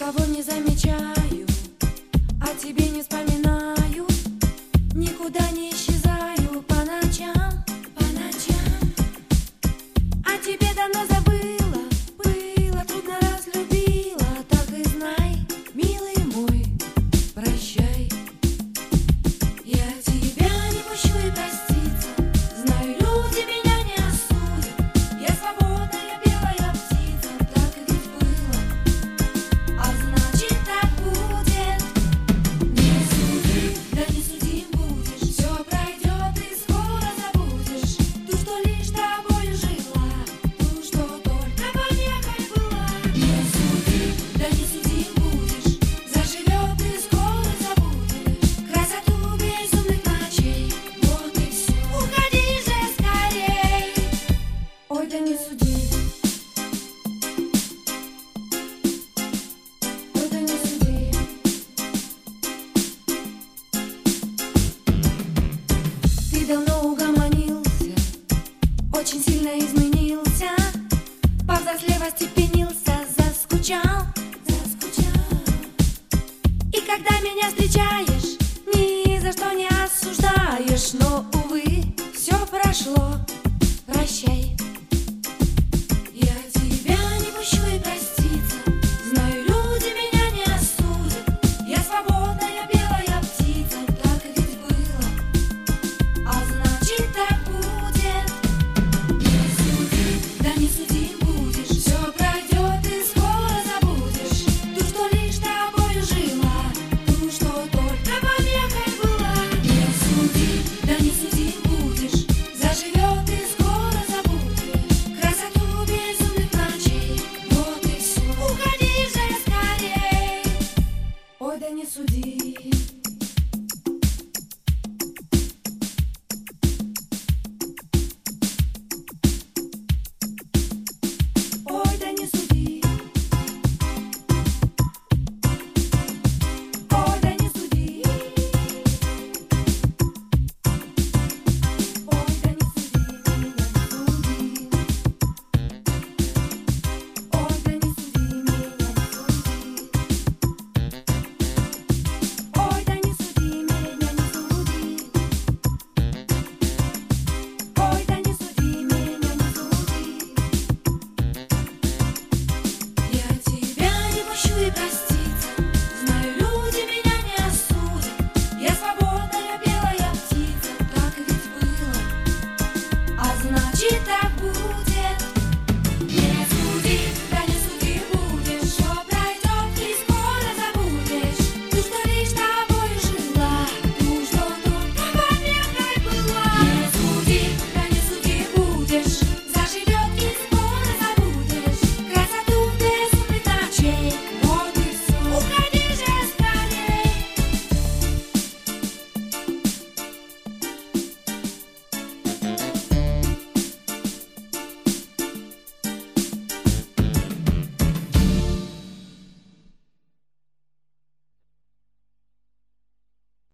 Никого не замечаю, о тебе не вспоминаю, никуда не исчезаю по ночам, по ночам. О тебе давно забыла, было трудно разлюбила, так и знай, милый мой, прощай. Я тебя не пущу и проститься, знаю, люди меня не осудят. Я свободная белая птица, так ведь было, а значит так будет. Не суди, да не судим будешь, все пройдет и скоро забудешь ту, что лишь тобою жила, ту, что только помехой была. Не суди, да не судим будешь, заживет и скоро забудешь красоту безумных ночей. Вот и все, уходи же скорей. Ой, да не суди. Ой, да не суди. Ты давно угомонился, очень сильно изменился, повзрослев, остепенился.